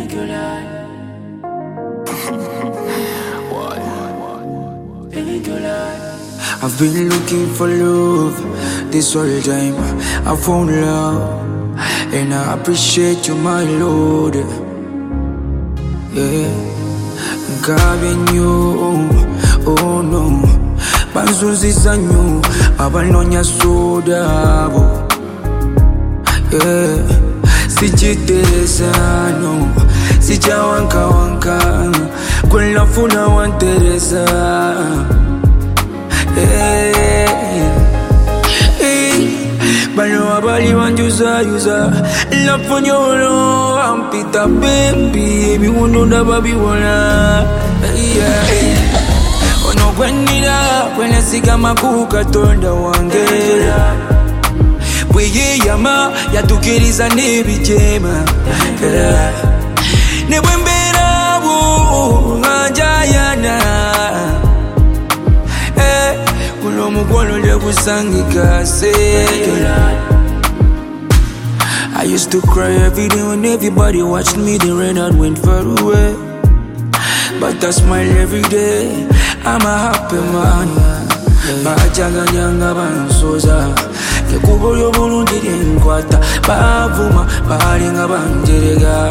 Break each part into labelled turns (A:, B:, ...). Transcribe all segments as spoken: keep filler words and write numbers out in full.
A: Thank you, Lord. Thank you, Lord.
B: I've been looking for love this whole time. I found love, and I appreciate you, my Lord. Yeah, God in you, oh no. Banzuzi zanyu, abanonya sodabo. Yeah, sichiteresa no, sicha wanka wanka, kwela funa wanteresa. Hey, hey, bano abali wanjuza yuza, laponyolo ampita baby, ebi wundunda babi wana. Yeah, ono kwenira kwene sigama kukatonda wange. Bweye yama yatukiriza nebijema. Nebwembera bu ngajayana. I used to cry every day when everybody watched me. The rain out went far away, but I smile every day. I'm a happy man. Bajaga nyanga bansoza, kekubo yo bulundi nkwata, bavuma balinga banjerega.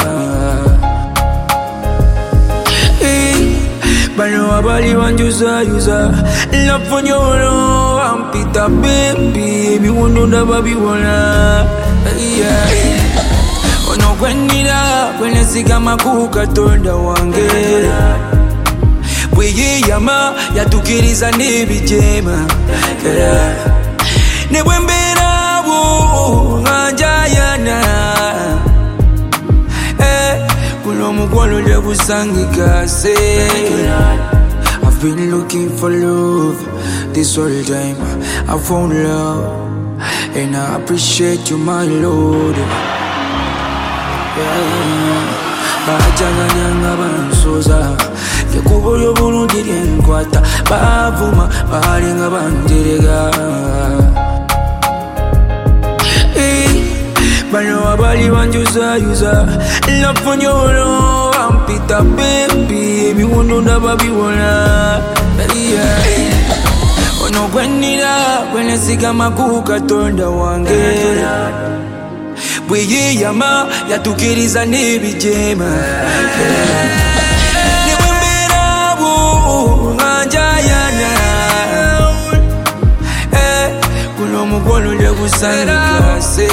B: Bano abali wanjuza yuza, laponyolo ampita baby, ebi wundunda babi wana. Yeah, ono kwenira kwene sigama kukatonda wange. Bweye yama yatukiriza nebijema. Nebwembera bu ngajayana. I've been looking for love this whole time. I found love, and I appreciate you, my Lord. Bajaga nyanga bansoza, kekubo yo bulundi nkwata, bavuma balinga banjerega. Bano abali wanjuza yuza, laponyolo ampita baby, ebi wundunda babi wana. Yeah, ono kwenira kwene sigama kukatonda wange. Bweye yama yatukiriza nebijema. Nebwembera bu ngajayana. Kuno mukwano lya kusangika se.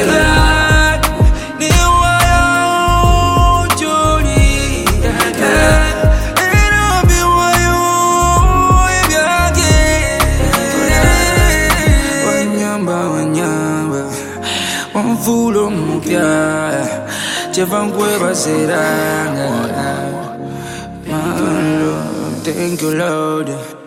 B: Fulo mupya chevangwe baseranga. Thank you, Lord.